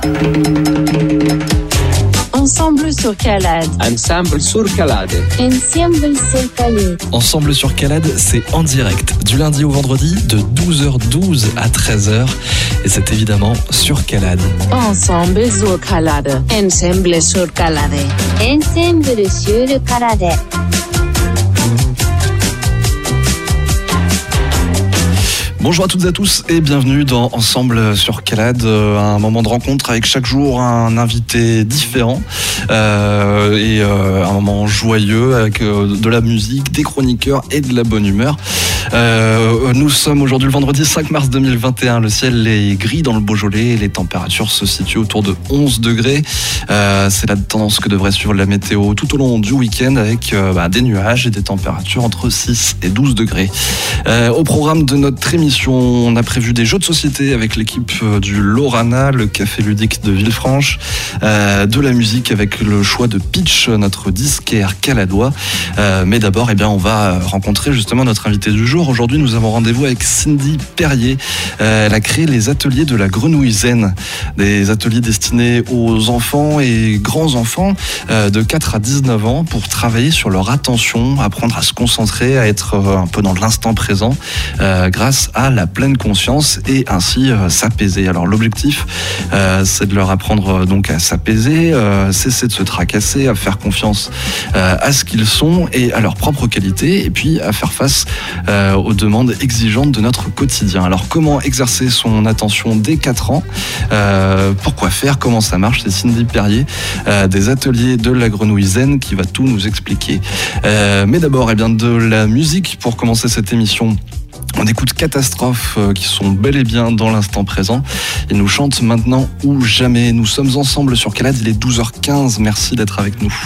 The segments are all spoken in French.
Ensemble sur Calade. Ensemble sur Calade. Ensemble sur Calade. Ensemble sur Calade, c'est en direct du lundi au vendredi de 12h12 à 13h et c'est évidemment sur Calade. Ensemble sur Calade. Ensemble sur Calade. Ensemble sur Calade. Bonjour à toutes et à tous et bienvenue dans Ensemble sur Calade, un moment de rencontre avec chaque jour un invité différent et un moment joyeux avec de la musique, des chroniqueurs et de la bonne humeur. Nous sommes aujourd'hui le vendredi 5 mars 2021, le ciel est gris dans le Beaujolais et les températures se situent autour de 11 degrés. C'est la tendance que devrait suivre la météo tout au long du week-end avec des nuages et des températures entre 6 et 12 degrés. Au programme de notre émission, on a prévu des jeux de société avec l'équipe du Lorana, le café ludique de Villefranche, de la musique avec le choix de Pitch, notre disquaire caladois. Mais d'abord, on va rencontrer justement notre invité du jour. Aujourd'hui, nous avons rendez-vous avec Cindy Perrier. Elle a créé les ateliers de la Grenouille Zen, des ateliers destinés aux enfants et grands-enfants de 4 à 19 ans pour travailler sur leur attention, apprendre à se concentrer, à être un peu dans l'instant présent grâce à la pleine conscience et ainsi s'apaiser. Alors l'objectif, c'est de leur apprendre donc à s'apaiser, cesser de se tracasser, à faire confiance à ce qu'ils sont et à leurs propres qualités et puis à faire face aux demandes exigeantes de notre quotidien. Alors comment exercer son attention dès 4 ans, pourquoi faire, comment ça marche, c'est Cindy Perrier des ateliers de la Grenouille Zen qui va tout nous expliquer. Mais d'abord, de la musique pour commencer cette émission. On écoute Catastrophe qui sont bel et bien dans l'instant présent. Ils nous chantent Maintenant ou Jamais. Nous sommes ensemble sur Calade, il est 12h15. Merci d'être avec nous.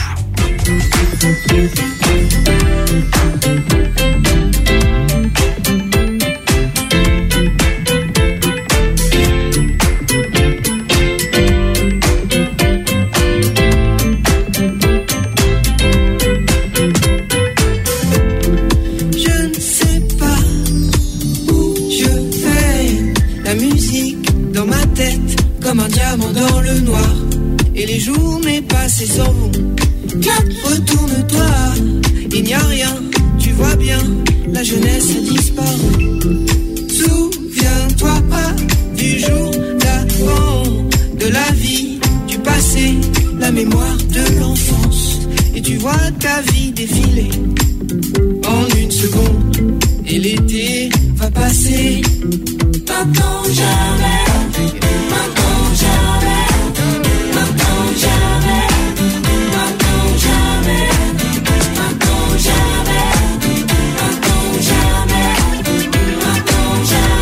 Comme un diamant dans le noir. Et les journées passées s'en vont. Retourne-toi, il n'y a rien. Tu vois bien, la jeunesse a disparu. Souviens-toi du jour d'avant, de la vie, du passé, la mémoire de l'enfance. Et tu vois ta vie défiler en une seconde. Et l'été va passer. Maintenant jamais. Maintenant jamais. Maintenant jamais. Maintenant jamais. Maintenant jamais. Maintenant jamais. Maintenant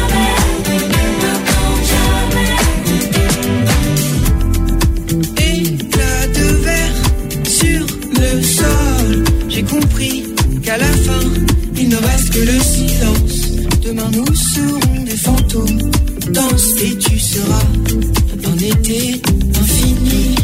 jamais. Maintenant jamais. Éclat de verre sur le sol. J'ai compris qu'à la fin, il ne reste que le silence. Demain nous serons des fantômes. Danse et tu seras un été infini.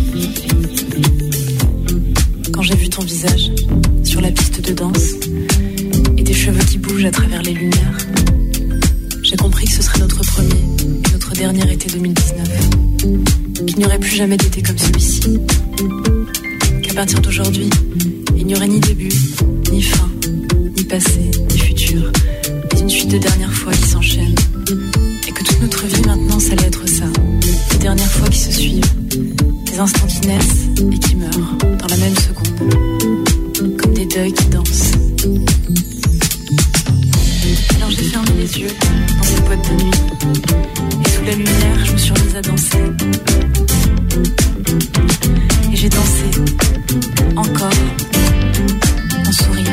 Quand j'ai vu ton visage sur la piste de danse et tes cheveux qui bougent à travers les lumières, j'ai compris que ce serait notre premier et notre dernier été 2019. Qu'il n'y aurait plus jamais d'été comme celui-ci. Qu'à partir d'aujourd'hui, il n'y aurait ni début, ni fin, ni passé, ni futur, mais une suite de dernières fois qui s'enchaînent. Et que toute notre vie maintenant, ça allait être ça. Les dernières fois qui se suivent. Des instants qui naissent et qui meurent dans la même seconde. Comme des deuils qui dansent. Alors j'ai fermé les yeux dans cette boîte de nuit. Et sous la lumière, je me suis remise à danser. Et j'ai dansé. Encore. En souriant.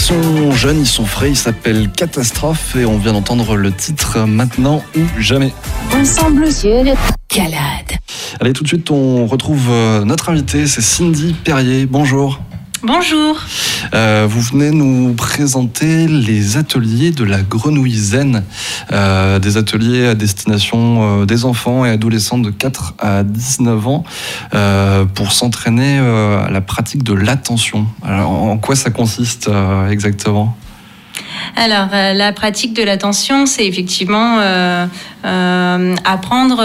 sont jeunes, ils sont frais, ils s'appellent Catastrophe et on vient d'entendre le titre Maintenant ou Jamais. Ensemble sur le Calade. Allez, tout de suite, on retrouve notre invitée, c'est Cindy Perrier. Bonjour. Bonjour. Vous venez nous présenter les ateliers de la Grenouille Zen, des ateliers à destination des enfants et adolescents de 4 à 19 ans pour s'entraîner à la pratique de l'attention. Alors, en quoi ça consiste exactement ? Alors, la pratique de l'attention, c'est effectivement apprendre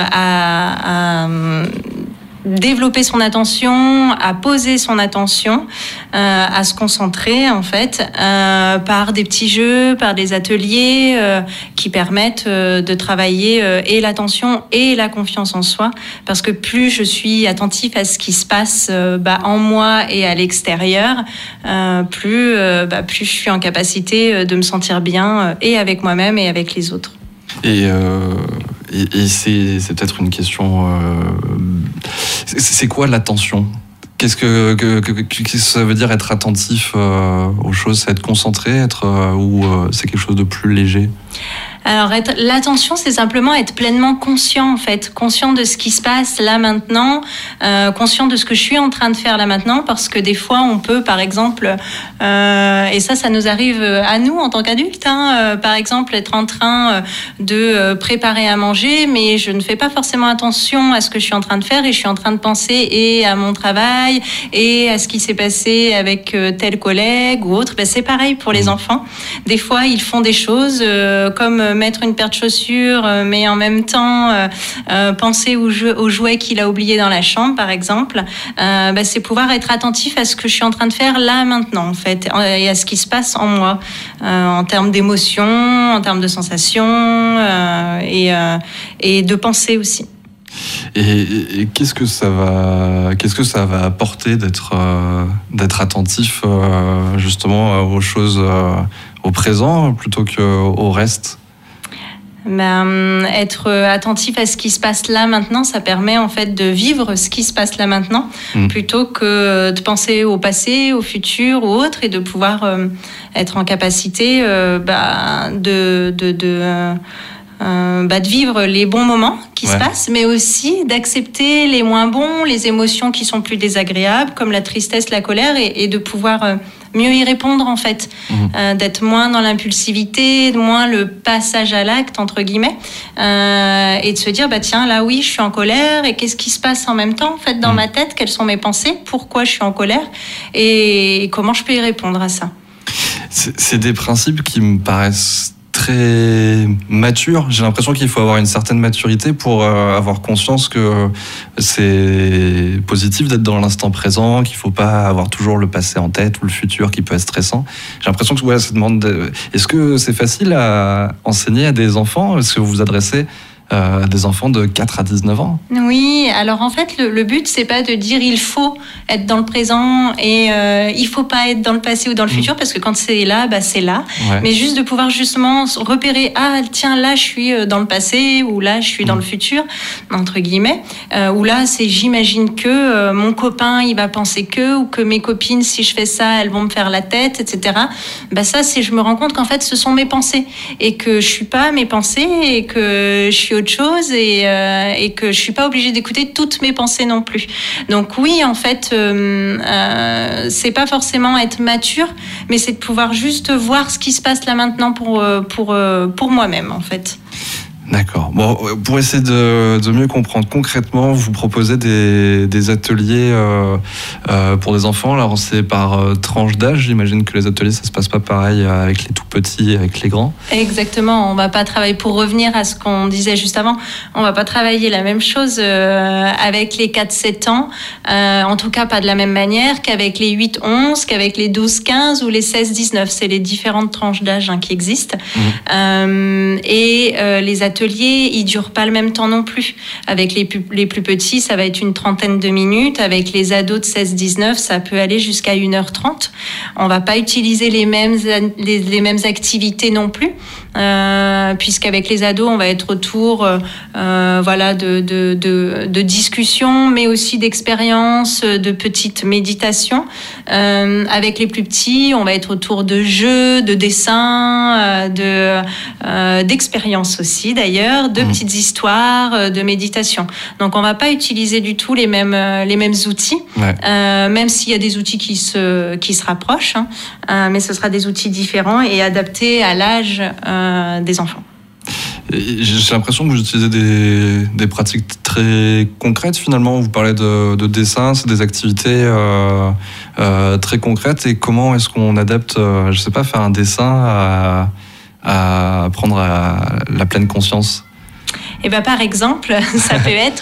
à développer son attention, à poser son attention, à se concentrer en fait, par des petits jeux, par des ateliers qui permettent de travailler et l'attention et la confiance en soi, parce que plus je suis attentif à ce qui se passe en moi et à l'extérieur, plus je suis en capacité de me sentir bien et avec moi-même et avec les autres. Et c'est peut-être une question. C'est quoi l'attention ? Qu'est-ce que ça veut dire être attentif aux choses ? C'est être concentré, ou c'est quelque chose de plus léger ? Alors, l'attention, c'est simplement être pleinement conscient, en fait. Conscient de ce qui se passe là, maintenant. Conscient de ce que je suis en train de faire là, maintenant. Parce que des fois, on peut, par exemple... et ça nous arrive à nous, en tant qu'adultes. Par exemple, être en train de préparer à manger, mais je ne fais pas forcément attention à ce que je suis en train de faire. Et je suis en train de penser et à mon travail, et à ce qui s'est passé avec tel collègue ou autre. C'est pareil pour les enfants. Des fois, ils font des choses comme mettre une paire de chaussures, mais en même temps penser au jouet qu'il a oublié dans la chambre, par exemple. C'est pouvoir être attentif à ce que je suis en train de faire là, maintenant, en fait, et à ce qui se passe en moi, en termes d'émotions, en termes de sensations, et de pensée aussi. Et qu'est-ce que ça va apporter d'être attentif justement aux choses au présent plutôt qu'au reste ? Être attentif à ce qui se passe là maintenant, ça permet en fait de vivre ce qui se passe là maintenant, plutôt que de penser au passé, au futur ou autre, et de pouvoir être en capacité de vivre les bons moments qui se passent, mais aussi d'accepter les moins bons, les émotions qui sont plus désagréables, comme la tristesse, la colère, et de pouvoir mieux y répondre en fait, d'être moins dans l'impulsivité, moins le passage à l'acte entre guillemets, et de se dire tiens, là oui, je suis en colère, et qu'est-ce qui se passe en même temps en fait dans ma tête, quelles sont mes pensées, pourquoi je suis en colère, et comment je peux y répondre à ça. C'est des principes qui me paraissent très mature. J'ai l'impression qu'il faut avoir une certaine maturité pour avoir conscience que c'est positif d'être dans l'instant présent, qu'il ne faut pas avoir toujours le passé en tête ou le futur qui peut être stressant. J'ai l'impression que ça demande... Est-ce que c'est facile à enseigner à des enfants ? Est-ce que vous vous adressez à des enfants de 4 à 19 ans ? Oui, alors en fait, le but, c'est pas de dire il faut être dans le présent et il faut pas être dans le passé ou dans le futur, parce que quand c'est là, c'est là. Ouais. Mais juste de pouvoir justement repérer, tiens, là, je suis dans le passé, ou là, je suis dans le futur, entre guillemets, ou là, c'est j'imagine que mon copain, il va penser que, ou que mes copines, si je fais ça, elles vont me faire la tête, etc. Ça, c'est je me rends compte qu'en fait, ce sont mes pensées, et que je suis pas mes pensées, et que je suis autre chose, et que je suis pas obligée d'écouter toutes mes pensées non plus. Donc oui, en fait, c'est pas forcément être mature, mais c'est de pouvoir juste voir ce qui se passe là maintenant pour moi-même, en fait. D'accord. Bon, pour essayer de mieux comprendre concrètement, vous proposez des ateliers pour des enfants. Alors c'est par tranche d'âge. J'imagine que les ateliers, ça se passe pas pareil avec les tout petits, avec les grands. Exactement. On va pas travailler, pour revenir à ce qu'on disait juste avant, on va pas travailler la même chose avec les 4-7 ans. En tout cas, pas de la même manière qu'avec les 8-11, qu'avec les 12-15 ou les 16-19. C'est les différentes tranches d'âge qui existent. Et les ateliers ateliers, ils durent pas le même temps non plus. Avec les plus petits, ça va être une 30aine de minutes. Avec les ados de 16-19, ça peut aller jusqu'à 1h30. On va pas utiliser les mêmes activités non plus, puisqu'avec les ados, on va être autour de discussions, mais aussi d'expériences, de petites méditations. Avec les plus petits, on va être autour de jeux, de dessins, d'expériences aussi d'ailleurs, de petites histoires, de méditation. Donc on va pas utiliser du tout les mêmes outils, même s'il y a des outils qui se rapprochent, mais ce sera des outils différents et adaptés à l'âge des enfants. J'ai l'impression que vous utilisez des pratiques très concrètes finalement. Vous parlez de dessin, c'est des activités très concrètes. Et comment est-ce qu'on adapte, je sais pas, faire un dessin à apprendre à la pleine conscience? Et ben par exemple, ça peut être,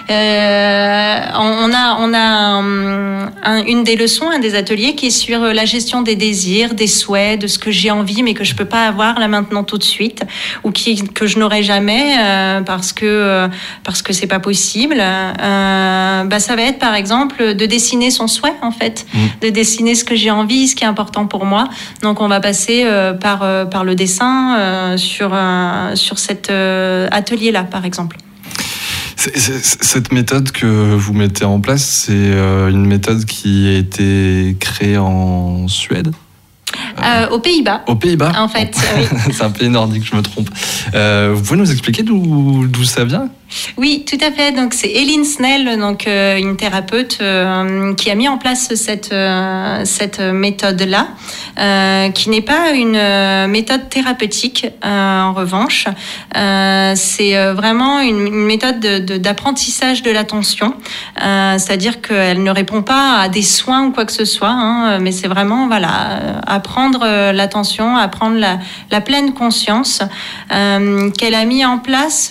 on a une des leçons, un des ateliers qui est sur la gestion des désirs, des souhaits, de ce que j'ai envie mais que je peux pas avoir là maintenant tout de suite, ou que je n'aurai jamais parce que c'est pas possible. Ça va être par exemple de dessiner son souhait en fait, de dessiner ce que j'ai envie, ce qui est important pour moi. Donc on va passer par le dessin sur cet atelier-là. Par exemple. Cette méthode que vous mettez en place, c'est une méthode qui a été créée en Suède ? Aux Pays-Bas. Aux Pays-Bas ? En fait, oui. C'est un pays nordique, je me trompe. Vous pouvez nous expliquer d'où ça vient ? Oui, tout à fait. Donc c'est Elin Snell, donc une thérapeute qui a mis en place cette méthode-là, qui n'est pas une méthode thérapeutique. En revanche, c'est vraiment une méthode d'apprentissage de l'attention. C'est-à-dire qu'elle ne répond pas à des soins ou quoi que ce soit, mais c'est vraiment apprendre l'attention, apprendre la pleine conscience qu'elle a mis en place.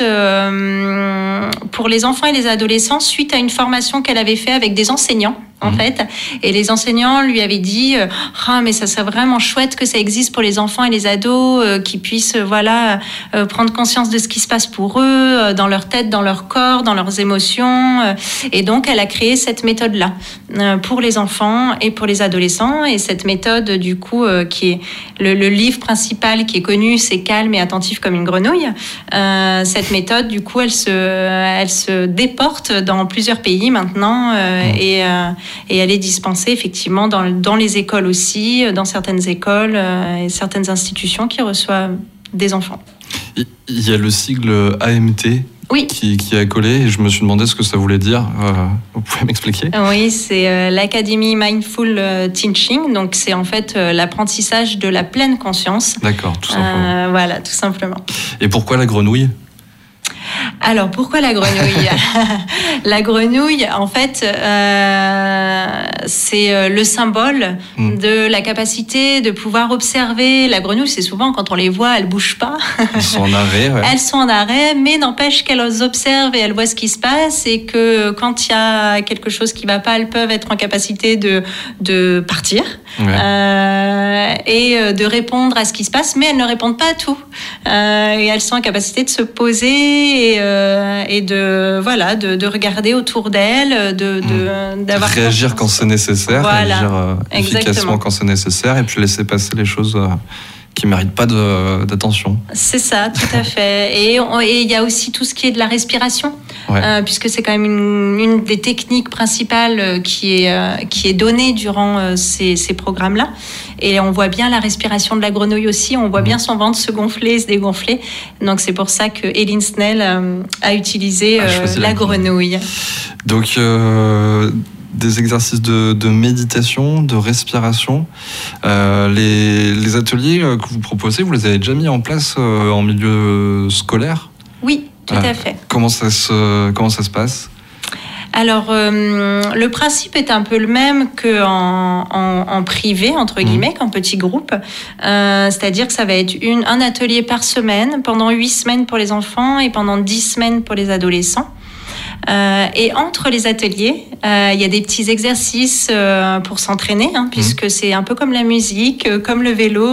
Pour les enfants et les adolescents suite à une formation qu'elle avait fait avec des enseignants en fait, et les enseignants lui avaient dit mais ça serait vraiment chouette que ça existe pour les enfants et les ados, qui puissent prendre conscience de ce qui se passe pour eux, dans leur tête, dans leur corps, dans leurs émotions, et donc elle a créé cette méthode là pour les enfants et pour les adolescents. Et cette méthode du coup qui est le livre principal qui est connu, c'est Calme et attentif comme une grenouille. Cette méthode du coup elle se déporte dans plusieurs pays maintenant, et elle est dispensée effectivement dans les écoles aussi, dans certaines écoles et certaines institutions qui reçoivent des enfants. Il y a le sigle AMT qui a collé, et je me suis demandé ce que ça voulait dire. Vous pouvez m'expliquer ? Oui, c'est l'Academy Mindful Teaching, donc c'est en fait l'apprentissage de la pleine conscience. D'accord, tout simplement. Voilà, tout simplement. Et pourquoi la grenouille ? Alors, pourquoi la grenouille ? La grenouille, en fait, c'est le symbole de la capacité de pouvoir observer. La grenouille, c'est souvent, quand on les voit, elles ne bougent pas. Elles sont en arrêt, ouais. Elles sont en arrêt, mais n'empêche qu'elles observent et elles voient ce qui se passe, et que quand il y a quelque chose qui ne va pas, elles peuvent être en capacité de partir, et de répondre à ce qui se passe, mais elles ne répondent pas à tout. Et elles sont en capacité de se poser et de regarder autour d'elles, d'avoir réagir quand c'est nécessaire, réagir efficacement quand c'est nécessaire, et puis laisser passer les choses qui ne méritent pas d'attention. C'est ça, tout à fait. Et il y a aussi tout ce qui est de la respiration, puisque c'est quand même une des techniques principales qui est donnée durant ces programmes-là. Et on voit bien la respiration de la grenouille aussi, on voit bien son ventre se gonfler, se dégonfler. Donc c'est pour ça que Elin Snell a utilisé la grenouille. Donc des exercices de méditation, de respiration. Les ateliers que vous proposez, vous les avez déjà mis en place en milieu scolaire ? Oui, tout à fait. Comment ça se passe ? Alors, le principe est un peu le même qu'en privé, entre guillemets, qu'en petit groupe. C'est-à-dire que ça va être un atelier par semaine, pendant 8 semaines pour les enfants et pendant 10 semaines pour les adolescents. Et entre les ateliers, il y a des petits exercices pour s'entraîner, puisque c'est un peu comme la musique, comme le vélo,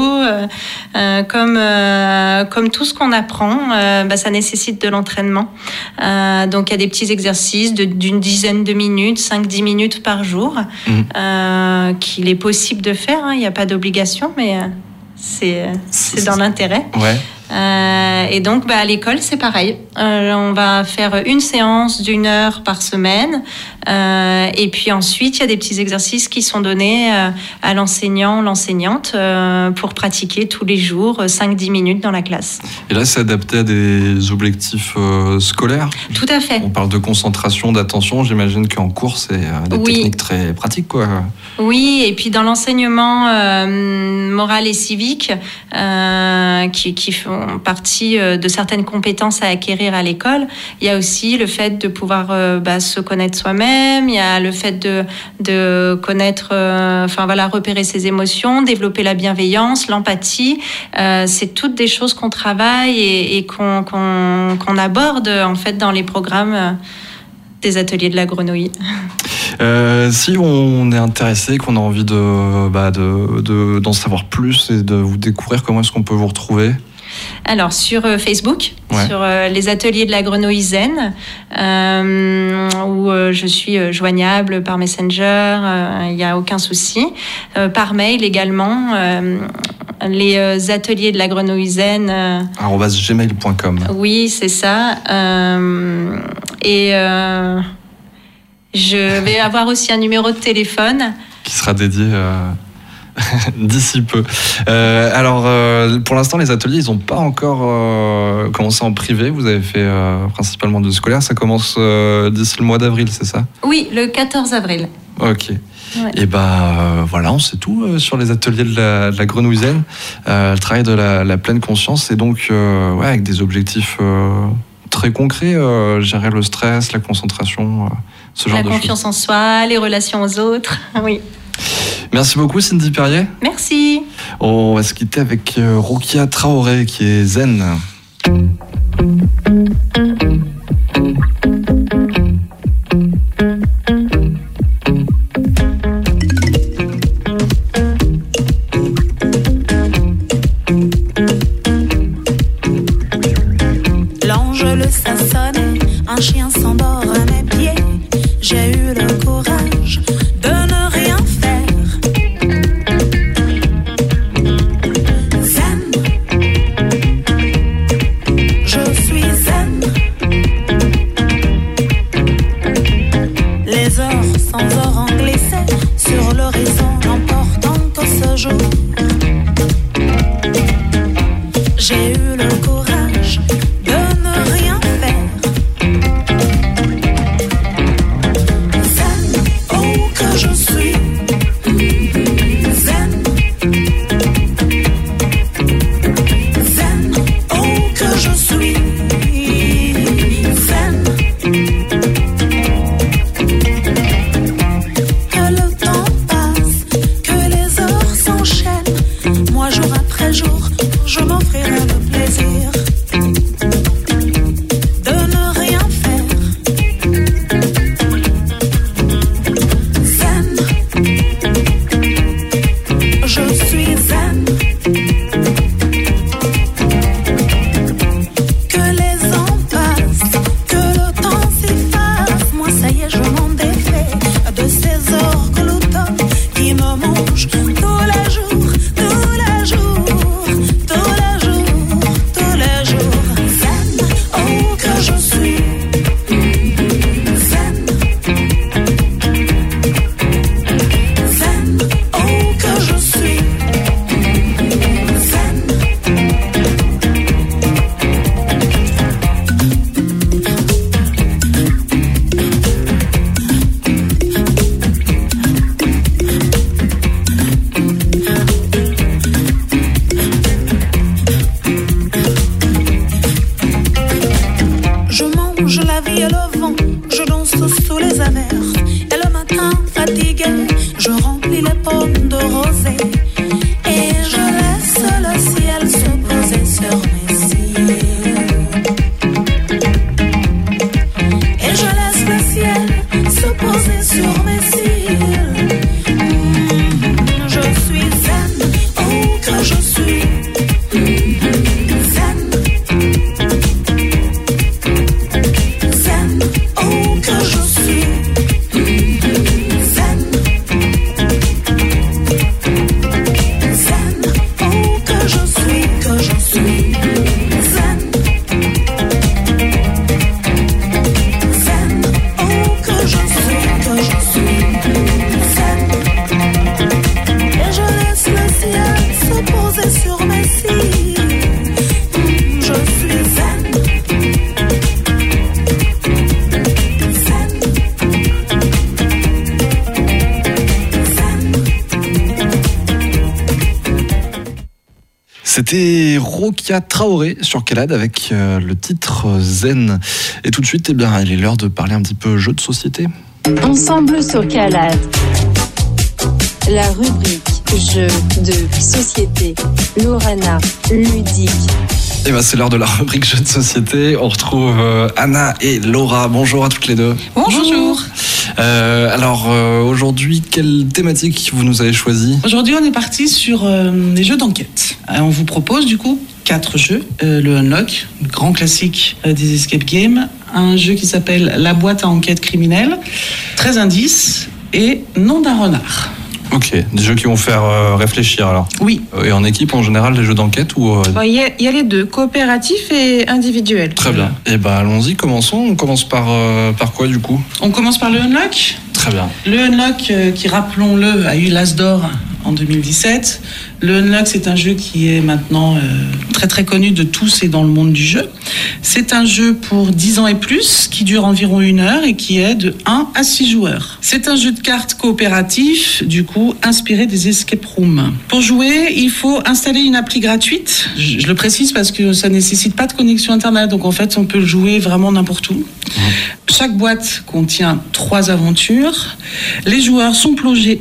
comme tout ce qu'on apprend, ça nécessite de l'entraînement. Donc il y a des petits exercices d'une dizaine de minutes, 5-10 minutes par jour, qu'il est possible de faire. Il n'y a pas d'obligation, mais c'est dans l'intérêt. Ouais. Et donc à l'école c'est pareil, on va faire une séance d'1 heure par semaine, et puis ensuite il y a des petits exercices qui sont donnés à l'enseignant, l'enseignante, pour pratiquer tous les jours 5-10 minutes dans la classe. Et là c'est adapté à des objectifs scolaires? Tout à fait. On parle de concentration, d'attention, j'imagine qu'en cours c'est des techniques très pratiques, quoi. Oui, et puis dans l'enseignement moral et civique, qui font partie de certaines compétences à acquérir à l'école, il y a aussi le fait de pouvoir se connaître soi-même, il y a le fait de connaître, repérer ses émotions, développer la bienveillance, l'empathie. C'est toutes des choses qu'on travaille et qu'on aborde en fait dans les programmes des ateliers de la grenouille. Si on est intéressé, qu'on a envie d'en savoir plus et de vous découvrir, comment est-ce qu'on peut vous retrouver ? Alors sur Facebook, sur les ateliers de la grenouille zen, où je suis joignable par Messenger, il n'y a aucun souci. Par mail également, les ateliers de la grenouille zen. @gmail.com. Oui, c'est ça. Et je vais avoir aussi un numéro de téléphone qui sera dédié d'ici peu. Pour l'instant, les ateliers, ils n'ont pas encore commencé en privé. Vous avez fait principalement du scolaire. Ça commence d'ici le mois d'avril, c'est ça ? Oui, le 14 avril. Ok. Ouais. Et voilà, on sait tout sur les ateliers de la grenouille zen. Le travail de la pleine conscience, et donc avec des objectifs très concrets, gérer le stress, la concentration, ce genre de choses. La confiance en soi, les relations aux autres, oui. Merci beaucoup Cindy Perrier. Merci. On va se quitter avec Rokia Traoré qui est zen. L'ange le sassonne, un chien s'endort à mes pieds. J'ai eu le courage de ne rien faire. Zen, je suis zen. Les heures sans heures en glissé sur l'horizon, l'emportant au séjour. J'ai eu le courage de ne rien faire. Zen, oh que je suis zen. Zen, oh que je suis zen. Que le temps passe, que les heures s'enchaînent. Moi jour après jour, je m'offrirai le plaisir de ne rien faire. Zen, je suis zen. Que les ans passent, que le temps s'efface. Moi ça y est, je m'en défais de ces orgloutons qui me mangent tous les jours, tous les jours, tous les jours, tous les jours. Zen, oh que je suis zen. Zen, oh que je suis zen. Je mange la vie et le vent, je danse sous les averses. Et le matin fatigué, je remplis les pommes de rosée. Et je laisse le ciel se poser sur mes cils. Et je laisse posée sur mes cils. Je suis zen, oh que je suis zen. Zen, oh que je suis zen. Zen, oh que je suis zen. Zen, oh que je suis zen. Et je laisse le ciel se poser sur mes cils. Je suis zen. Zen. C'était Rokia Traoré sur Calade avec le titre Zen. Et tout de suite, il est l'heure de parler un petit peu jeux de société. Ensemble sur Calade. La rubrique jeux de société. Lorana, ludique. Et c'est l'heure de la rubrique jeux de société. On retrouve Anna et Laura. Bonjour à toutes les deux. Bonjour. Alors aujourd'hui, quelle thématique vous nous avez choisi ? Aujourd'hui, on est parti sur les jeux d'enquête. On vous propose du coup 4 jeux. Le Unlock, le grand classique des escape games. Un jeu qui s'appelle La boîte à enquête criminelle. 13 indices et Nom d'un renard. Ok, des jeux qui vont faire réfléchir alors. Oui. Et en équipe en général, les jeux d'enquête ou... Il y a les deux, coopératif et individuel. Très bien. Et allons-y, commençons. On commence par quoi du coup ? On commence par le Unlock. Très bien. Le Unlock, qui rappelons-le, a eu l'As d'or en 2017. Le Unlock, c'est un jeu qui est maintenant très très connu de tous et dans le monde du jeu. C'est un jeu pour 10 ans et plus, qui dure environ 1 heure et qui est de 1 à 6 joueurs. C'est un jeu de cartes coopératif, du coup, inspiré des escape rooms. Pour jouer, il faut installer une appli gratuite. Je le précise parce que ça nécessite pas de connexion Internet, donc en fait, on peut le jouer vraiment n'importe où. Chaque boîte contient 3 aventures. Les joueurs sont plongés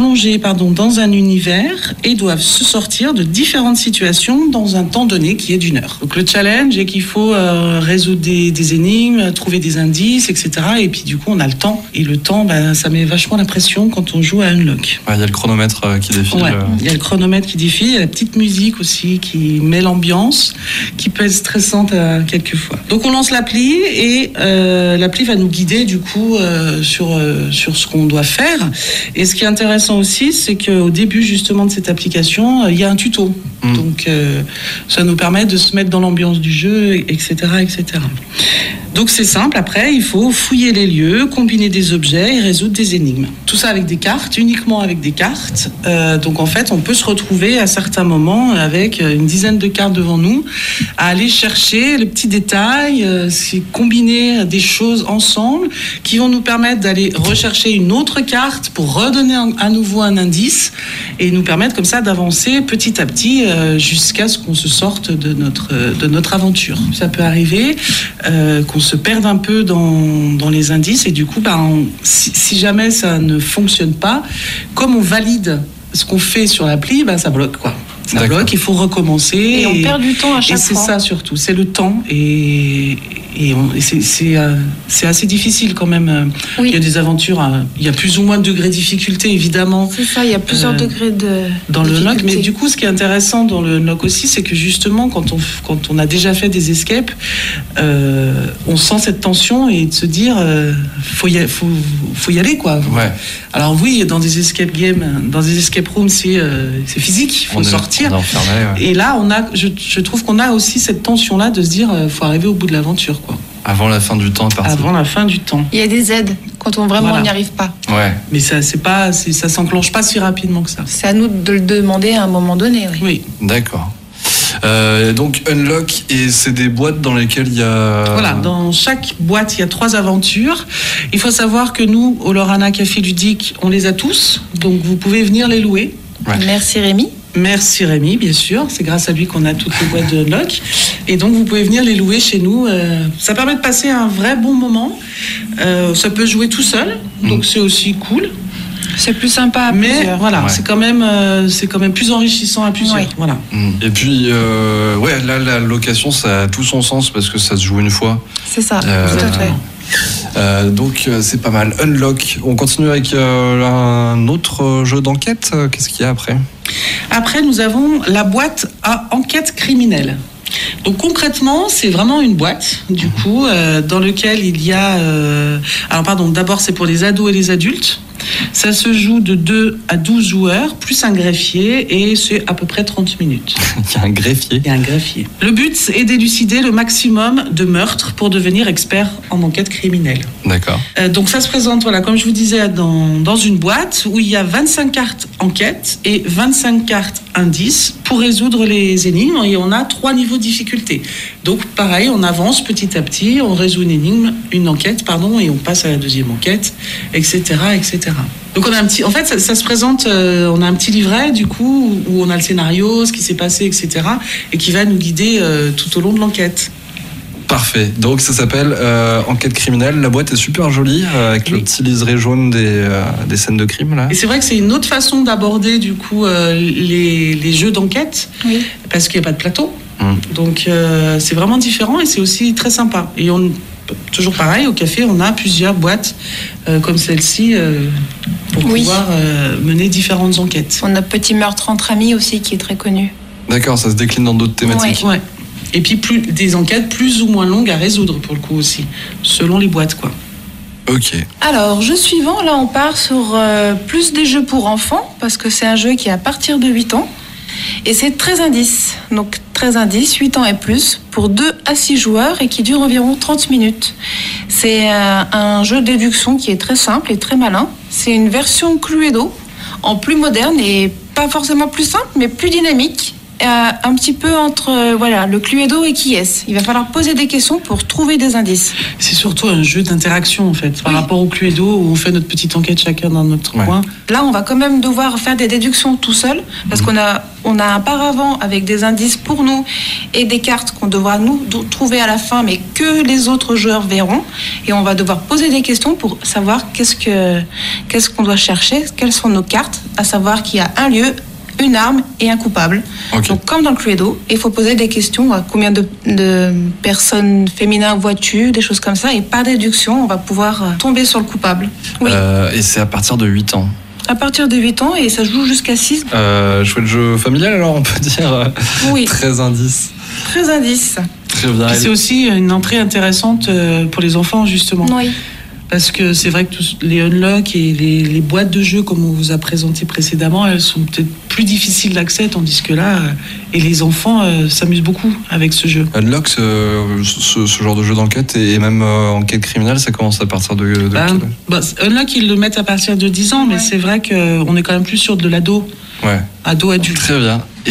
dans un univers et doivent se sortir de différentes situations dans un temps donné qui est d'1 heure. Donc le challenge est qu'il faut résoudre des énigmes, trouver des indices, etc. Et puis du coup, on a le temps. Et le temps, ça met vachement la pression quand on joue à Unlock. Il y a le chronomètre qui défile. Ouais, il y a le chronomètre qui défile. Il y a la petite musique aussi qui met l'ambiance, qui peut être stressante quelques fois. Donc on lance l'appli et l'appli va nous guider du coup sur ce qu'on doit faire. Et ce qui est intéressant aussi, c'est qu'au début justement de cette application, il y a un tuto. Donc ça nous permet de se mettre dans l'ambiance du jeu, etc., etc. Donc c'est simple, après il faut fouiller les lieux, combiner des objets et résoudre des énigmes. Tout ça avec des cartes, uniquement avec des cartes. Donc en fait on peut se retrouver à certains moments avec une dizaine de cartes devant nous, à aller chercher les petits détails, combiner des choses ensemble qui vont nous permettre d'aller rechercher une autre carte pour redonner à nouveau un indice et nous permettre comme ça d'avancer petit à petit jusqu'à ce qu'on se sorte de notre aventure. Ça peut arriver qu'on se perde un peu dans les indices et du coup, si jamais ça ne fonctionne pas, comme on valide ce qu'on fait sur l'appli, ça bloque quoi. Ça bloque, il faut recommencer. Et on perd du temps à chaque fois. Et c'est ça surtout, c'est le temps et c'est assez difficile quand même. Oui. Il y a des aventures, il y a plus ou moins de degrés de difficulté évidemment. C'est ça, il y a plusieurs degrés de dans le Unlock. Mais du coup, ce qui est intéressant dans le Unlock aussi, c'est que justement, quand on a déjà fait des escapes, on sent cette tension et de se dire, faut y aller quoi. Ouais. Alors oui, dans des escape games, dans des escape rooms, c'est physique, il faut sortir. Enfermé, ouais. Et là, je trouve qu'on a aussi cette tension-là de se dire, faut arriver au bout de l'aventure, quoi. Avant la fin du temps, Avant la fin du temps. Il y a des aides quand on vraiment n'y arrive pas. Ouais. Mais ça s'enclenche pas si rapidement que ça. C'est à nous de le demander à un moment donné. Oui. D'accord. Donc Unlock, et c'est des boîtes dans lesquelles il y a... Voilà, dans chaque boîte, il y a 3 aventures. Il faut savoir que nous, au Lorana Café Ludique, on les a tous. Donc vous pouvez venir les louer. Ouais. Merci Rémi. Merci Rémi, bien sûr. C'est grâce à lui qu'on a toutes les boîtes de Unlock. Et donc, vous pouvez venir les louer chez nous. Ça permet de passer un vrai bon moment. Ça peut jouer tout seul, donc c'est aussi cool. C'est plus sympa à mais plusieurs. Voilà, ouais. c'est quand même plus enrichissant à plusieurs. Oui. Voilà. Et puis, là, la location, ça a tout son sens parce que ça se joue une fois. C'est ça, tout à fait. Donc c'est pas mal. Unlock. On continue avec un autre jeu d'enquête. Qu'est-ce qu'il y a après ? Après, nous avons la boîte à enquête criminelle. Donc concrètement, c'est vraiment une boîte, du coup, dans laquelle il y a... d'abord c'est pour les ados et les adultes. Ça se joue de 2 à 12 joueurs, plus un greffier, et c'est à peu près 30 minutes. Il y a un greffier ? Il y a un greffier. Le but est d'élucider le maximum de meurtres pour devenir expert en enquête criminelle. D'accord. Donc ça se présente, voilà, comme je vous disais, dans une boîte où il y a 25 cartes enquête et 25 cartes indices pour résoudre les énigmes, et on a 3 niveaux de difficulté. Donc pareil, on avance petit à petit, on résout une énigme, une enquête, et on passe à la deuxième enquête, etc., etc. Donc on a un petit, en fait, ça se présente, on a un petit livret du coup où on a le scénario, ce qui s'est passé, etc., et qui va nous guider tout au long de l'enquête. Parfait. Donc ça s'appelle Enquête criminelle. La boîte est super jolie avec le petit liseré jaune des scènes de crime là. Et c'est vrai que c'est une autre façon d'aborder du coup les jeux d'enquête, parce qu'il n'y a pas de plateau. Donc c'est vraiment différent et c'est aussi très sympa. Et toujours pareil, au café, on a plusieurs boîtes comme celle-ci pour pouvoir mener différentes enquêtes. On a Petit meurtre entre amis aussi qui est très connu. D'accord, ça se décline dans d'autres thématiques. Ouais. Et puis des enquêtes plus ou moins longues à résoudre pour le coup aussi, selon les boîtes quoi. Ok. Alors, jeu suivant, là on part sur plus des jeux pour enfants, parce que c'est un jeu qui est à partir de 8 ans. Et c'est 13 indices. Donc 13 indices, 8 ans et plus, pour 2 à 6 joueurs et qui dure environ 30 minutes. C'est un jeu de déduction qui est très simple et très malin. C'est une version Cluedo, en plus moderne et pas forcément plus simple, mais plus dynamique. Un petit peu entre le Cluedo et qui est-ce. Il va falloir poser des questions pour trouver des indices. C'est surtout un jeu d'interaction en fait, par rapport au Cluedo où on fait notre petite enquête chacun dans notre coin. Là, on va quand même devoir faire des déductions tout seul, parce qu'on a un paravent avec des indices pour nous et des cartes qu'on devra nous trouver à la fin, mais que les autres joueurs verront. Et on va devoir poser des questions pour savoir qu'est-ce qu'on doit chercher, quelles sont nos cartes, à savoir qu'il y a un lieu, une arme et un coupable. Okay. Donc comme dans le Cluedo, il faut poser des questions, combien de personnes féminines vois-tu, des choses comme ça, et par déduction, on va pouvoir tomber sur le coupable. Oui. Et c'est à partir de 8 ans. À partir de 8 ans, et ça se joue jusqu'à 6. Chouette jeu familial alors, on peut dire. Oui. 13 indices. 13 indices. Très bien. Et c'est aussi une entrée intéressante pour les enfants justement. Oui. Parce que c'est vrai que tous les unlock et les boîtes de jeux, comme on vous a présenté précédemment, elles sont peut-être plus difficiles d'accès, tandis que là, et les enfants s'amusent beaucoup avec ce jeu. Unlock, ce genre de jeu d'enquête et même enquête criminelle, ça commence à partir de quel âge ? Unlock, ils le mettent à partir de 10 ans, mais c'est vrai qu'on est quand même plus sur de l'ado. Ouais. Ado-adulte. Très bien. Et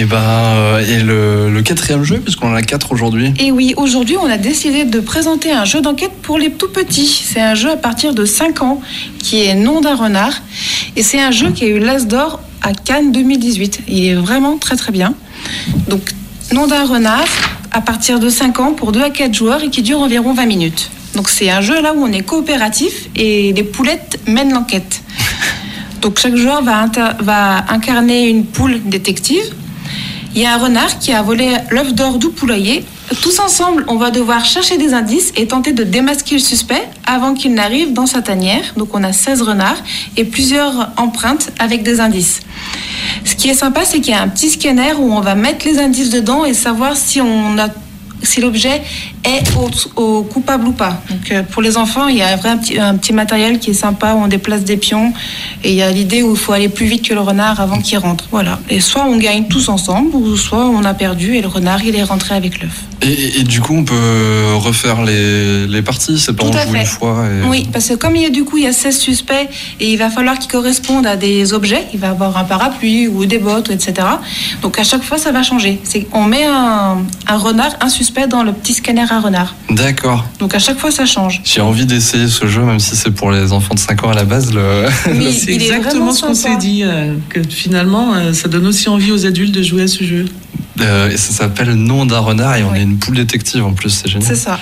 le quatrième jeu, puisqu'on en a 4 aujourd'hui. Et oui, aujourd'hui, on a décidé de présenter un jeu d'enquête pour les tout petits. C'est un jeu à partir de 5 ans qui est Nom d'un renard. Et c'est un jeu qui a eu l'As d'or à Cannes 2018. Il est vraiment très très bien. Donc, Nom d'un renard à partir de 5 ans pour 2 à 4 joueurs et qui dure environ 20 minutes. Donc, c'est un jeu là où on est coopératif et les poulettes mènent l'enquête. Donc, chaque joueur va incarner une poule détective. Il y a un renard qui a volé l'œuf d'or du poulailler. Tous ensemble, on va devoir chercher des indices et tenter de démasquer le suspect avant qu'il n'arrive dans sa tanière. Donc on a 16 renards et plusieurs empreintes avec des indices. Ce qui est sympa, c'est qu'il y a un petit scanner où on va mettre les indices dedans et savoir si l'objet est au coupable ou pas. Donc pour les enfants, il y a un petit matériel qui est sympa où on déplace des pions et il y a l'idée où il faut aller plus vite que le renard avant qu'il rentre. Voilà. Et soit on gagne tous ensemble ou soit on a perdu et le renard il est rentré avec l'œuf. Et du coup, on peut refaire les parties, c'est pas on joue une fois. Oui, parce que comme il y a 16 suspects et il va falloir qu'ils correspondent à des objets, il va avoir un parapluie ou des bottes, etc. Donc à chaque fois, ça va changer. On met un renard, un suspect dans le petit scanner à renard. D'accord. Donc à chaque fois, ça change. J'ai envie d'essayer ce jeu, même si c'est pour les enfants de 5 ans à la base. Oui, c'est exactement ce qu'on s'est dit, que finalement, ça donne aussi envie aux adultes de jouer à ce jeu. Et ça s'appelle Nom d'un renard et on est une poule détective en plus, c'est génial. C'est ça.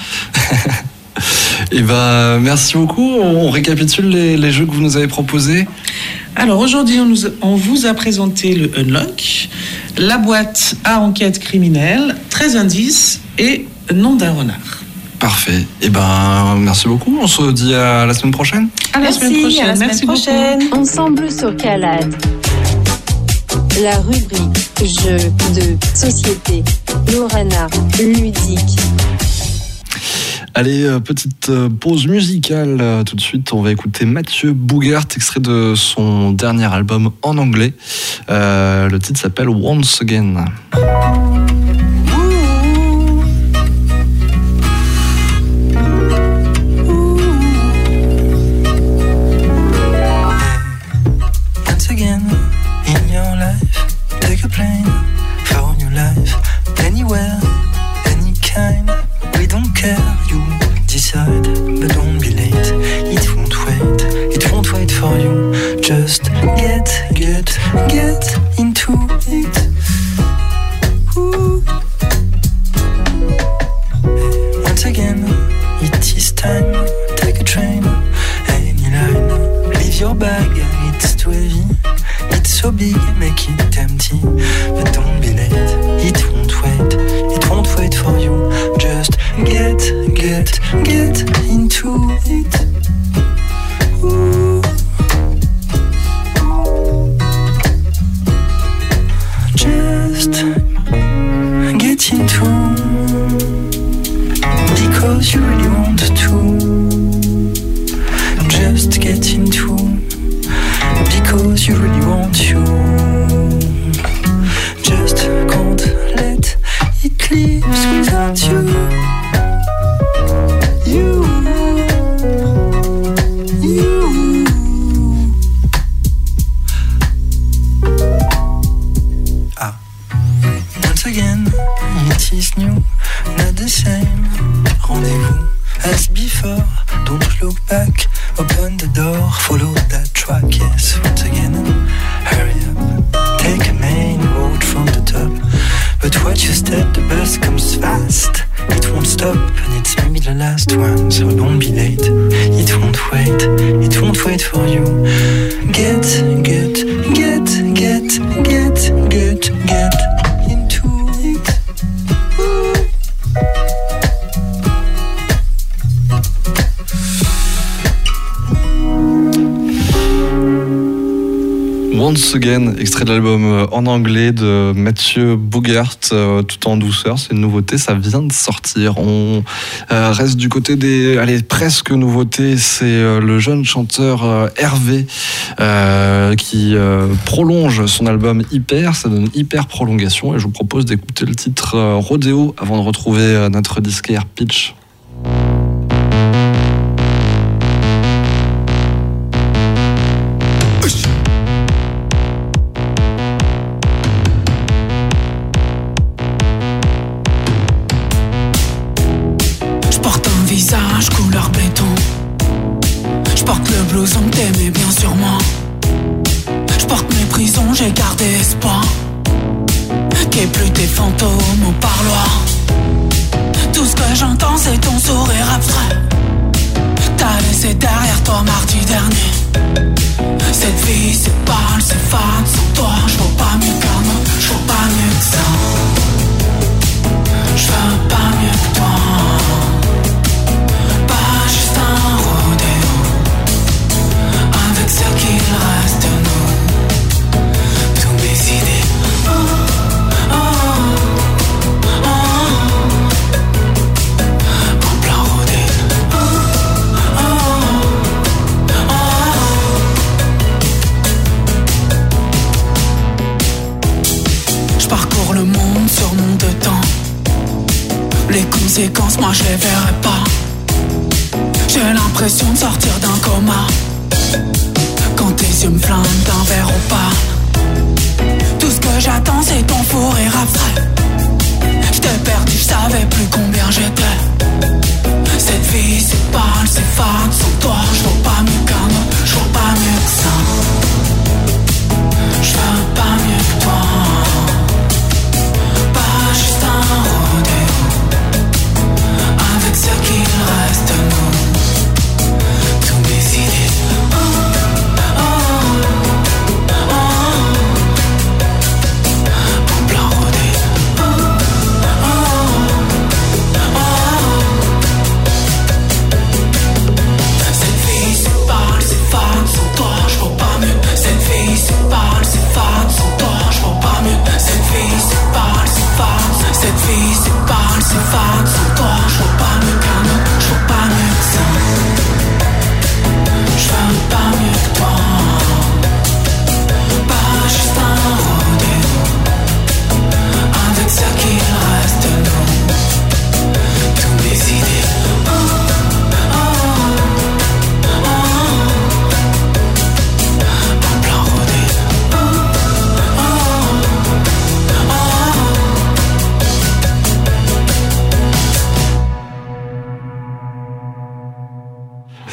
Et merci beaucoup. On récapitule les jeux que vous nous avez proposés. Alors aujourd'hui, on vous a présenté le Unlock, la boîte à enquête criminelle, 13 indices et Nom d'un renard. Parfait. Et ben, merci beaucoup. On se dit à la semaine prochaine. À la semaine prochaine. À la semaine Merci prochaine. beaucoup. Ensemble sur Calade. La rubrique Jeux de société. Lorana, ludique. Allez, petite pause musicale. Tout de suite, on va écouter Mathieu Boogert, extrait de son dernier album en anglais. Le titre s'appelle Once Again. Once again, in your life, take a plane for your life, anywhere, any kind. We don't care, you decide, but don't be late. It won't wait for you. Just get into it. Ooh. Once again, it is time. Take a train, any line. Leave your bag, it's too heavy. It's so big, make it empty. But don't be late, it won't wait for you. Just get into it. Ooh. Just get into, because you really want to. Just get into, because you really want to. Just can't let it leave without you. You. Once again, it is new, not the same. Rendezvous as before. Don't look back, open the door, follow that track. Yes, once again, hurry up. Take a main road from the top. But watch your step, the bus comes fast. It won't stop, and it's maybe the last one. So don't be late, it won't wait for you. Get into it. Ooh. Once Again, extrait de l'album en anglais de Mathieu Boogert, tout en douceur. C'est une nouveauté, ça vient de sortir. On reste du côté des presque nouveautés. C'est le jeune chanteur Hervé qui prolonge son album Hyper. Ça donne Hyper Prolongation et je vous propose d'écouter le titre Rodéo avant de retrouver notre disquaire Pitch. Visage couleur béton. Je porte le blouson que t'aimais bien sûrement. Je porte mes prisons, j'ai gardé espoir. Qu'est plus tes fantômes au parloir. Tout ce que j'entends c'est ton sourire abstrait. T'as laissé derrière toi mardi dernier. Cette vie c'est pâle, c'est fade. Sans toi je vaux pas mieux qu'un autre. Je vaux pas mieux que ça. Je veux pas mieux que toi. Avec ce qu'il reste de nous, tous mes idées. En plein rodé. Je parcours le monde sur mon deux temps. Les conséquences, moi je les verrai pas. J'ai l'impression de sortir d'un coma. Quand tes yeux me flinguent d'un verre au pas. Tout ce que j'attends c'est ton fou rire abstrait. J't'ai perdu, j'savais plus combien j'étais. Cette vie c'est pâle, c'est fade. Sans toi j'vaux pas mieux qu'un autre. J'vaux pas mieux que ça. J'veux pas mieux que toi. Pas juste un rodéo. Avec ce qu'il reste de nous. Tous mes idées.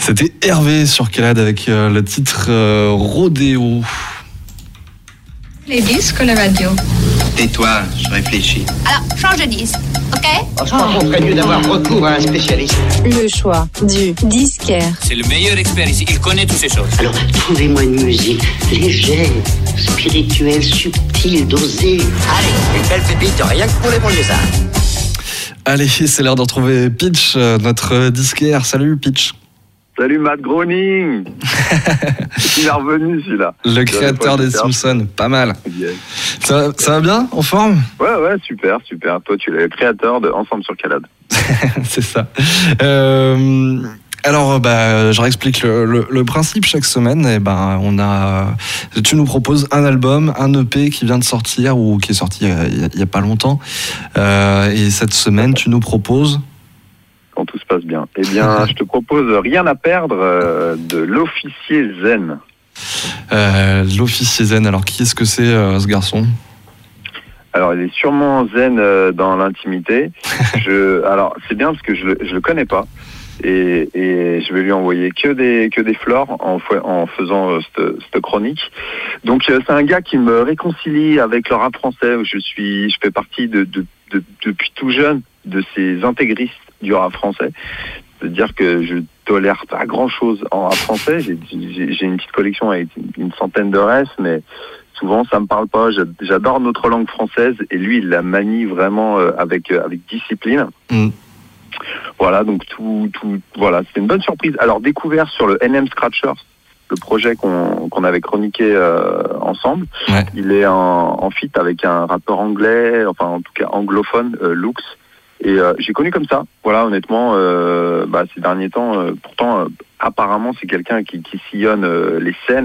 C'était Hervé sur Calade avec le titre Rodéo. Les disques, la radio. Tais-toi, je réfléchis. Alors, change de disque, ok? Je crois qu'on ferait mieux d'avoir recours à un spécialiste. Le choix du disquaire. C'est le meilleur expert ici, il connaît toutes ces choses. Alors, trouvez-moi une musique légère, spirituelle, subtile, dosée. Allez, une belle pépite, rien que pour les banlieusards. Allez, c'est l'heure de retrouver Pitch, notre disquaire. Salut Pitch. Salut Matt Groening. Il est revenu celui-là. Le créateur des Simpsons, pas mal. Yes. Ça va bien, en forme? Ouais, super. Toi, tu es le créateur de Ensemble sur Calade. C'est ça. Alors, je réexplique le principe. Chaque semaine, tu nous proposes un album, un EP qui vient de sortir ou qui est sorti il y a pas longtemps. Et cette semaine, tu nous proposes... Quand tout se passe bien. Eh bien, je te propose Rien à perdre de l'Officier Zen. L'Officier Zen, alors qui est-ce que c'est ce garçon? Alors, il est sûrement zen dans l'intimité. Alors, c'est bien parce que je le connais pas. Et je vais lui envoyer que des fleurs en faisant cette chronique. Donc, c'est un gars qui me réconcilie avec le rap français. Je fais partie depuis tout jeune de ces intégristes du rap français. C'est-à-dire que je tolère pas grand-chose en rap français. J'ai une petite collection avec une centaine de refs, mais souvent ça me parle pas. J'adore notre langue française et lui il la manie vraiment avec discipline. Voilà, donc voilà, c'était une bonne surprise. Alors découvert sur le NM Scratchers, le projet qu'on avait chroniqué ensemble. Ouais. Il est en feat avec un rappeur anglais, enfin en tout cas anglophone, Lux. Et j'ai connu comme ça, voilà, honnêtement, ces derniers temps, pourtant, apparemment, c'est quelqu'un qui sillonne les scènes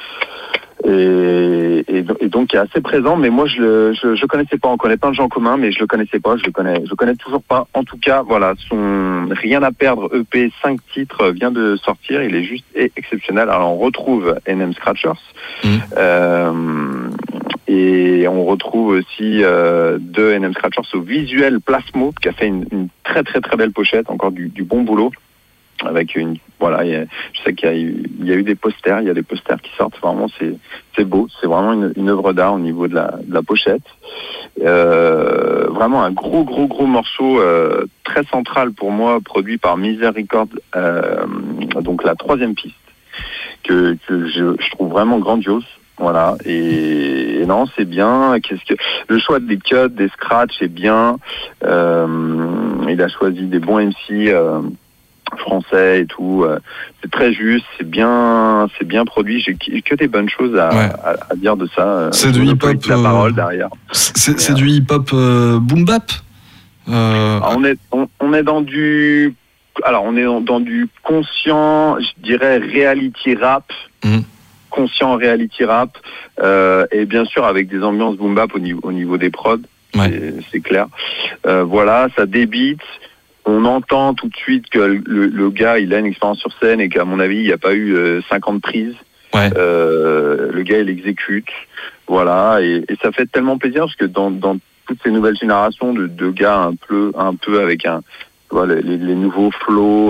et donc qui est assez présent, mais moi je connaissais pas, on connaît plein de gens en commun, mais je le connaissais pas, je connais toujours pas. En tout cas, voilà, son Rien à perdre EP 5 titres vient de sortir, il est juste exceptionnel. Alors on retrouve NM Scratchers. Et on retrouve aussi deux NM Scratchers au visuel Plasmo, qui a fait une très très très belle pochette, encore du bon boulot. Avec je sais qu'il y a eu des posters, il y a des posters qui sortent, vraiment c'est beau, c'est vraiment une œuvre d'art au niveau de la pochette. Vraiment un gros morceau très central pour moi, produit par Miséricorde, donc la 3e piste, que je trouve vraiment grandiose. Voilà, et non, c'est bien. Le choix des cuts, des scratchs est bien. Il a choisi des bons MC français et tout. C'est très juste, c'est bien produit. J'ai que des bonnes choses à dire de ça. C'est du hip-hop. La parole derrière. C'est du hip-hop boom bap. On est dans du. Alors, on est dans du conscient, je dirais reality rap. Conscient reality rap, et bien sûr avec des ambiances boom bap au niveau des prods, c'est clair. Voilà, ça débite. On entend tout de suite que le gars, il a une expérience sur scène et qu'à mon avis, il n'y a pas eu 50 prises. Le gars, il exécute. Voilà, et ça fait tellement plaisir parce que dans toutes ces nouvelles générations de gars un peu avec les nouveaux flows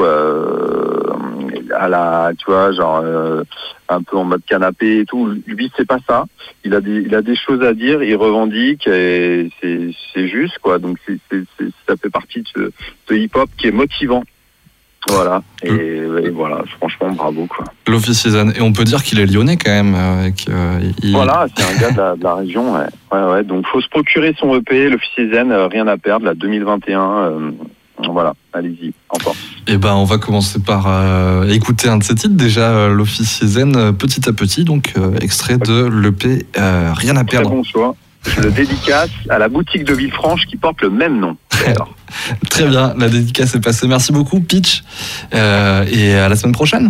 à la, tu vois, genre un peu en mode canapé et tout. Lui, c'est pas ça. Il a des choses à dire, il revendique et c'est juste, quoi. Donc ça fait partie de ce hip-hop qui est motivant. Voilà. Et voilà, franchement, bravo, quoi. L'Officier Zen. Et on peut dire qu'il est lyonnais quand même. Voilà, c'est un gars de la région, ouais. Donc faut se procurer son EP, l'Officier Zen, Rien à perdre, la 2021. Voilà, allez-y, en force. Et on va commencer par écouter un de ces titres. Déjà, l'Officier Zen, petit à petit, donc extrait de l'EP Rien à perdre. Très bon choix. Je le dédicace à la boutique de Villefranche qui porte le même nom. Très bien, la dédicace est passée. Merci beaucoup, Pitch. Et à la semaine prochaine.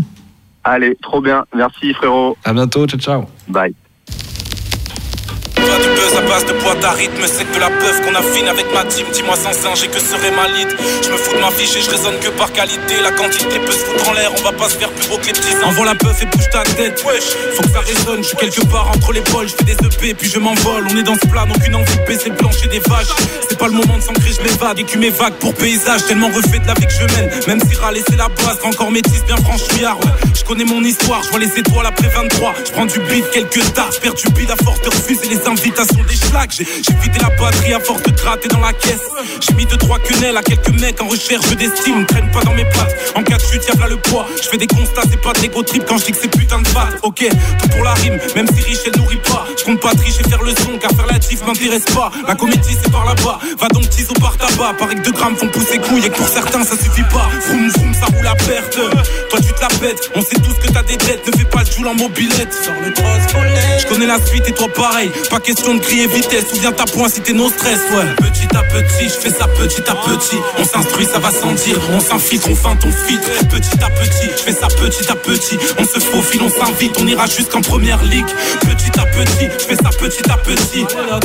Allez, trop bien. Merci, frérot. À bientôt, ciao. Bye. Du buzz à base de boîte à rythme, c'est que la peuf qu'on affine avec ma team. Dis-moi sans singer que serait ma lead. Je me fous de m'afficher, je raisonne que par qualité. La quantité peut se foutre en l'air, on va pas se faire plus beau que les petits. Envoie la peuf et bouge ta tête, wesh. Faut que ça résonne, je suis quelque part entre les bols. Je fais des EP puis je m'envole. On est dans ce plat, donc une envie de baisser le plancher des vaches. C'est pas le moment de s'ancrer, je m'évade. Écume vagues pour paysage, tellement refait de la vie que je mène. Même si râler c'est la base, encore métisse bien franchouillard. Ouais. Je connais mon histoire, je vois les étoiles après 23. Je prends du beat, quelques tards, je perds du beat à force de refuser les invitations des schlags. J'ai vidé la batterie à force de gratter dans la caisse. J'ai mis 2-3 quenelles à quelques mecs en recherche d'estime. Traîne pas dans mes pattes, en cas de chute y'a là le poids. Je fais des constats, c'est pas de l'ego trip quand je dis que c'est putain de pattes. Ok, tout pour la rime, même si riche elle nourrit pas. Je compte pas tricher, faire le son, car faire la tif m'intéresse pas. La comédie c'est par là-bas, va donc tiso par tabac. Paraît que 2 grammes font pousser couilles et que pour certains ça suffit pas. Vroom vroom ça roule à perte, toi tu te la pètes. On sait tous que t'as des dettes, ne fais pas le joule en mobilette. Sors le cross-volet. Je connais la suite et toi pareil, pas question de crier vitesse. Souviens ta point si t'es no stress, ouais. Petit à petit, je fais ça petit à petit. On s'instruit, ça va sentir, on s'infiltre, on feinte, on filtre. Petit à petit, je fais ça petit à petit. On se faufile, on s'invite, on ira jusqu'en première ligue. Petit à petit, je fais ça petit à petit.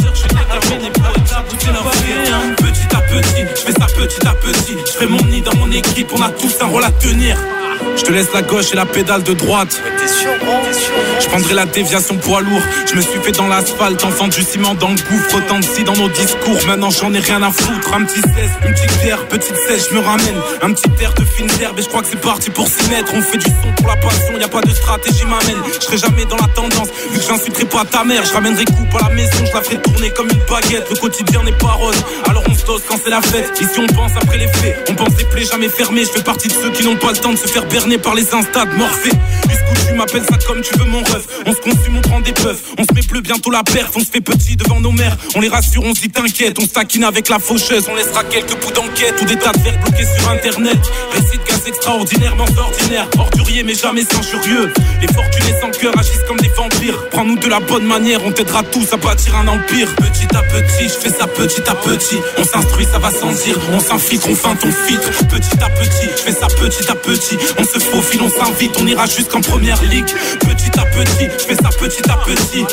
Petit à petit, je fais ça petit à petit. Je ferai mon nid dans mon équipe, on a tous un rôle à tenir. Je te laisse la gauche et la pédale de droite. Je prendrai la déviation poids lourd. Je me suis fait dans l'asphalte, enfant du ciment dans le gouffre. Autant de si dans nos discours, maintenant j'en ai rien à foutre. Un petit 16, une petite bière, petite sèche, je me ramène. Un petit air de fines herbes et je crois que c'est parti pour s'y mettre. On fait du son pour la passion, y a pas de stratégie m'amène. Je serai jamais dans la tendance, vu que j'insulterai pas ta mère. Je ramènerai coupe à la maison, je la ferai tourner comme une baguette. Le quotidien n'est pas rose, alors on se dose quand c'est la fête. Ici on pense après les faits, on pense des plaies jamais fermées. Je fais partie de ceux qui n'ont pas le temps de se faire berner par les instas de Morphée. Jusqu'où tu m'appelles ça comme tu veux mon ref. On se consume, on prend des puffs. On se met bleu, bientôt la perf. On se fait petit devant nos mères. On les rassure, on se dit t'inquiète. On se taquine avec la faucheuse. On laissera quelques bouts d'enquête ou des tas de verres bloqués sur internet. Récit de gaz extraordinairement ordinaire. Ordurier mais jamais injurieux. Les fortunés sans cœur agissent comme des vampires. Prends-nous de la bonne manière, on t'aidera tous à bâtir un empire. Petit à petit, je fais ça petit à petit. On s'instruit, ça va sans dire. On s'infiltre, on feinte, on filtre. Petit à petit, je fais ça petit à petit. On se faufile, on s'invite, on ira jusqu'en première ligue. Petit à petit, je fais ça petit à petit.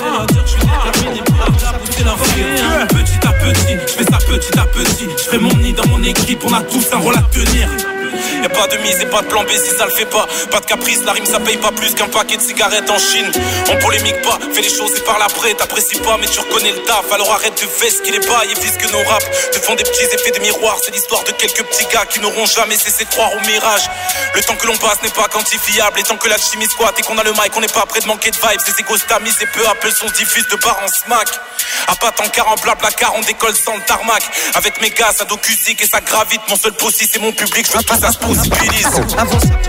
Petit à petit, je fais ça petit à petit. Je ferai mon nid dans mon équipe, on a tous un rôle à tenir. Y'a pas de mise et pas de plan B si ça le fait pas. Pas de caprice, la rime ça paye pas plus qu'un paquet de cigarettes en Chine. On polémique pas, fais les choses et par l'après. T'apprécies pas mais tu reconnais le taf. Alors arrête de veste qu'il est bas et vise que nos raps te font des petits effets de miroir. C'est l'histoire de quelques petits gars qui n'auront jamais cessé de croire au mirage. Le temps que l'on passe n'est pas quantifiable. Et tant que la chimie squatte et qu'on a le mic, on n'est pas près de manquer de vibes. Les égos tamis et peu à peu le son se diffuse de bar en smack. À pas tant car en blabla car on décolle sans le tarmac. Avec mes gars ça docusique et ça gravite. Mon seul possi c'est mon public, je veux tout ça se possibilise. Avant ça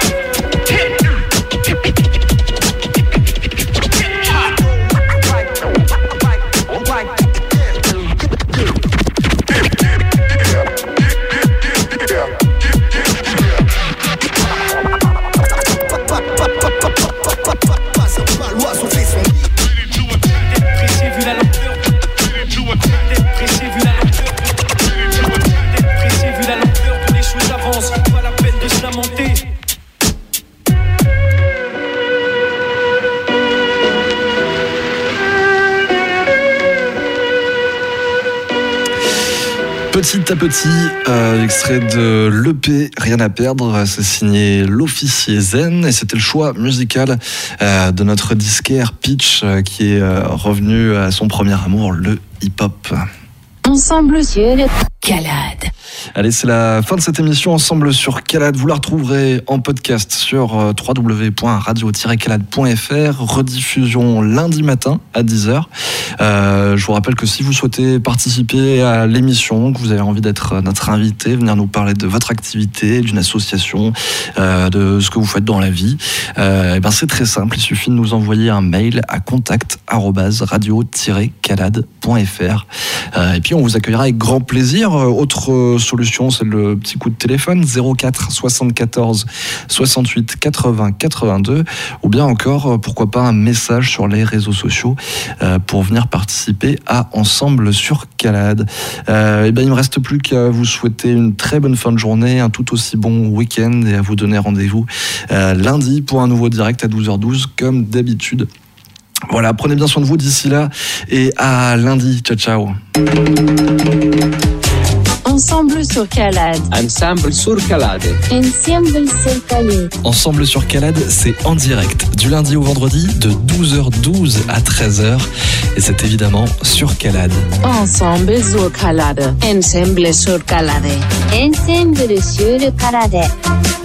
Petit à petit, extrait de l'EP Rien à perdre, c'est signé l'officier Zen et c'était le choix musical de notre disquaire Pitch qui est revenu à son premier amour, le hip-hop. Ensemble sur Calade. Allez, c'est la fin de cette émission Ensemble sur Calade. Vous la retrouverez en podcast sur www.radio-calade.fr. Rediffusion lundi matin à 10h. Je vous rappelle que si vous souhaitez participer à l'émission, que vous avez envie d'être notre invité, venir nous parler de votre activité, d'une association, de ce que vous faites dans la vie, et ben c'est très simple. Il suffit de nous envoyer un mail à contact@radio-calade.fr. Et puis on vous accueillera avec grand plaisir. Autre solution, c'est le petit coup de téléphone 04 74 68 80 82, ou bien encore, pourquoi pas, un message sur les réseaux sociaux pour venir participer à Ensemble sur Calade. Et ben il me reste plus qu'à vous souhaiter une très bonne fin de journée, un tout aussi bon week-end et à vous donner rendez-vous lundi pour un nouveau direct à 12h12 comme d'habitude. Voilà, prenez bien soin de vous d'ici là et à lundi. Ciao, ciao. Ensemble sur Calade. Ensemble sur Calade. Ensemble sur Calade. Ensemble sur Calade, c'est en direct du lundi au vendredi de 12h12 à 13h et c'est évidemment sur Calade. Ensemble sur Calade. Ensemble sur Calade. Ensemble sur Calade.